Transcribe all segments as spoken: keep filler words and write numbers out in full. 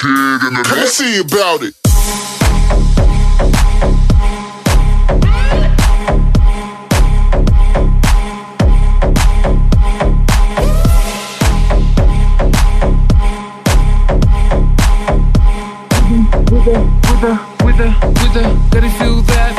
kid in the hood. Let's see about it. With the, with the, with the, with the, let it feel that.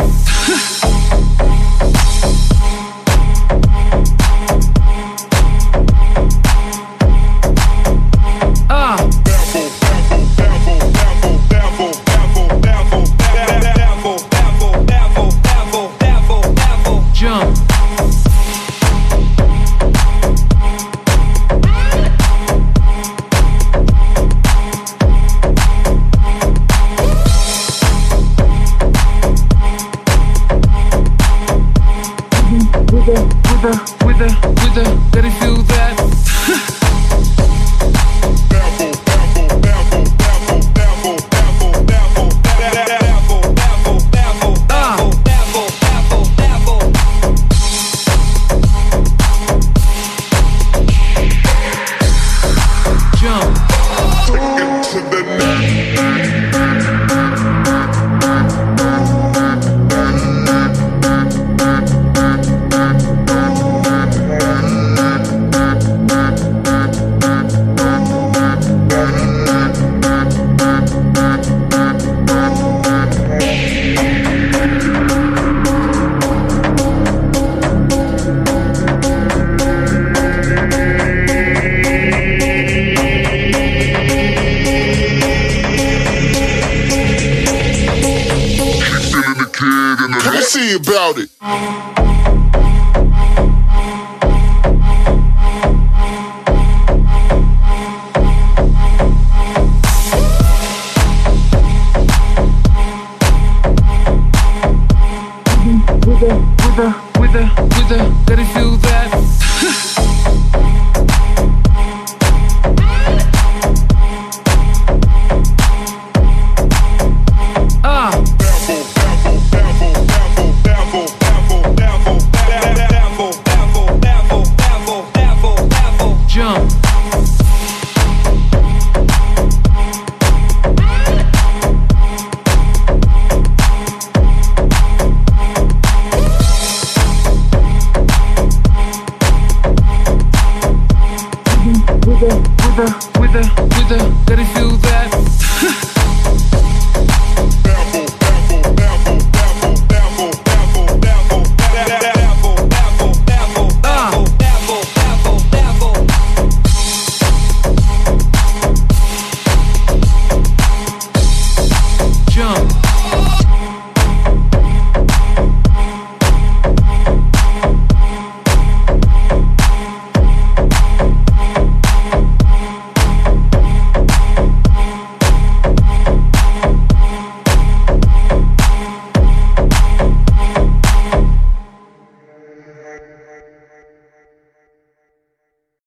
With the, with the, with the, let it feel that. Let's see about it. With the, with the, with the, with the, let it feel that. With the, with the, with the, let it feel that.